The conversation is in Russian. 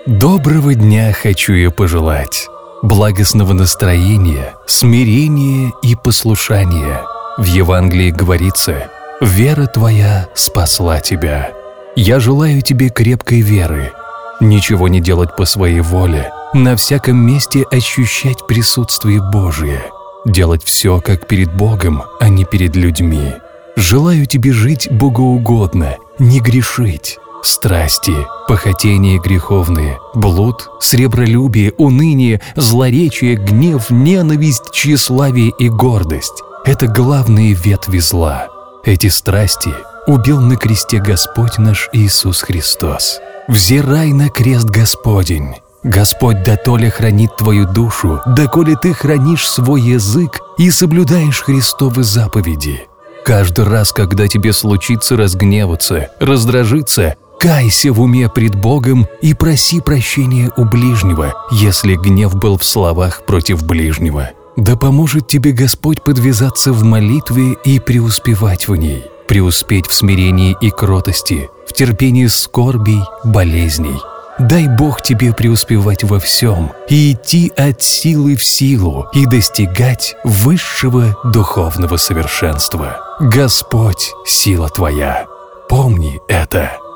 Доброго дня хочу я пожелать, благостного настроения, смирения и послушания. В Евангелии говорится: «Вера твоя спасла тебя». Я желаю тебе крепкой веры, ничего не делать по своей воле, на всяком месте ощущать присутствие Божие, делать все как перед Богом, а не перед людьми. Желаю тебе жить богоугодно, не грешить. Страсти, похотения греховные, блуд, сребролюбие, уныние, злоречие, гнев, ненависть, тщеславие и гордость – это главные ветви зла. Эти страсти убил на кресте Господь наш Иисус Христос. Взирай на крест Господень. Господь дотоле хранит твою душу, доколе ты хранишь свой язык и соблюдаешь Христовы заповеди. Каждый раз, когда тебе случится разгневаться, раздражиться, кайся в уме пред Богом и проси прощения у ближнего, если гнев был в словах против ближнего. Да поможет тебе Господь подвязаться в молитве и преуспевать в ней, преуспеть в смирении и кротости, в терпении скорбей, болезней. Дай Бог тебе преуспевать во всем и идти от силы в силу и достигать высшего духовного совершенства. Господь – сила твоя. Помни это.